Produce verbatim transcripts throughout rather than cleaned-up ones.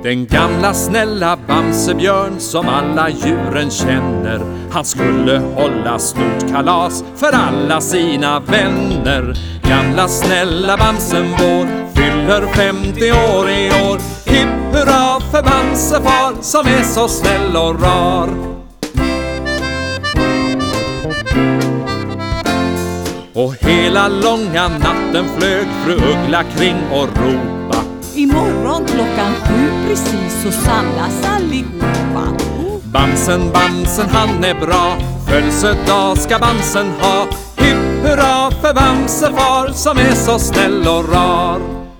Den gamla snälla Bamsebjörn som alla djuren känner, han skulle hålla stort kalas för alla sina vänner. Gamla snälla Bamsen vår fyller femtio år i år. Hipp hurra för Bamsefar som är så snäll och rar. Och hela långa natten flög fru Uggla kring och ropa: imorgon klockan sju precis så samlas allihopa. Bamsen, Bamsen han är bra, födelsedag ska Bamsen ha. Hipp hurra för Bamsefar som är så snäll och rar.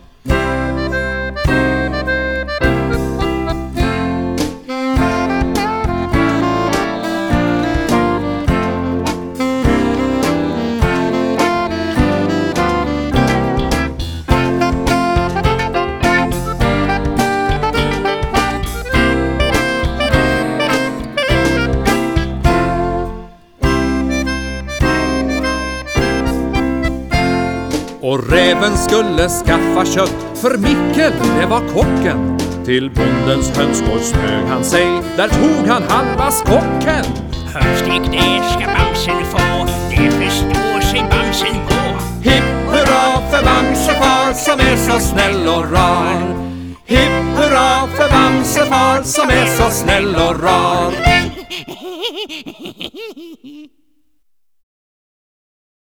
Och räven skulle skaffa kött, för Mikkel, det var kocken. Till bondens hönsgård smög han sig, där tog han halva skocken. Hönstek det ska Bamsen få, det förstår sig Bamsen på. Hipp hurra för Bamsefar som är så snäll och rar. Hipp hurra för Bamsefar som är så snäll och rar.